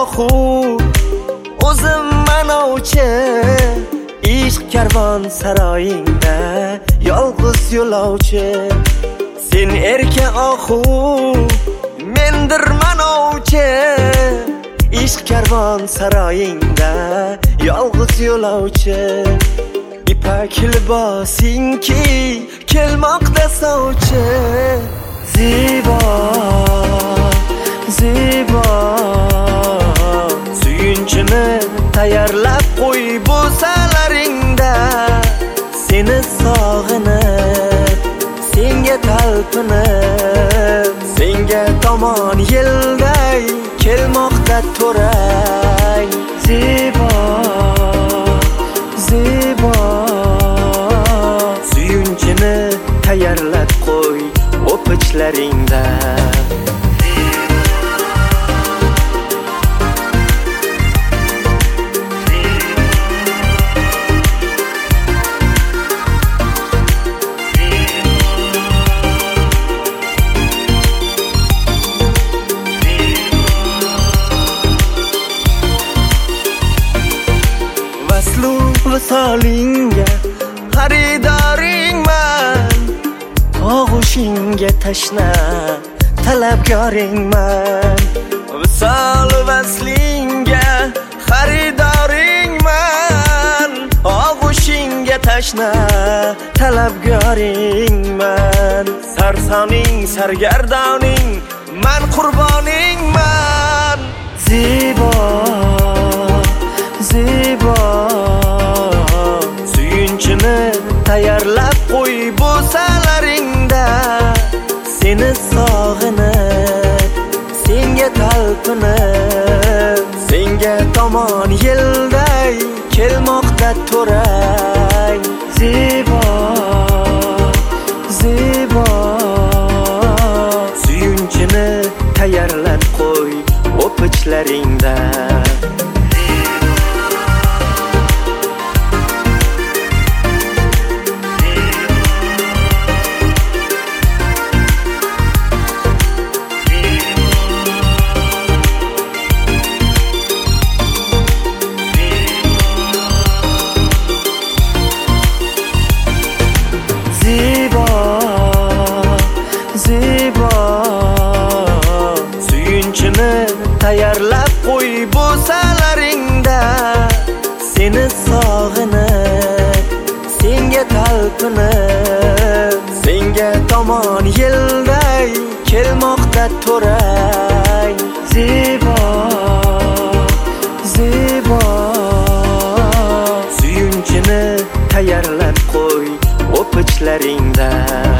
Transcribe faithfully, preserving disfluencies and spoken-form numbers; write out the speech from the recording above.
ohu o'zim manovchi ishq karvon saroyingda yolg'iz yo'lovchi sen erka ohu mendir manovchi ishq karvon saroyingda yolg'iz yo'lovchi ipak libosingki kelmoqda sovchi Zibo Zibo suyunchini tayyorlab qo'y bo'salaringda seni sog'inib senga talpinib senga tomon yelday kelmoqda to'rang Zibo Zibo suyunchini tayyorlab qo'y o'pichlaringda vaslu visolinga xaridoringman og'ushingga tashna talabgoringman visol vaslinga xaridoringman og'ushingga tashna talabgoringman sarsoning sargardoning man qurboningman Zibo Zibo suyunchini tayyorlab qo'y bo'salaringda seni sog'inib senga talpinib senga tomon yelday kelmoqda to'rang Zibo Zibo suyunchini tayyorlab qo'y o'pichlaringda Zibo Zibo suyunchini tayyorlab qo'y bo'salaringda seni sog'inib senga talpinib senga tomon yelday kelmoqda to'rang Zibo Zibo suyunchini tayyorlab qo'y o'pichlaringda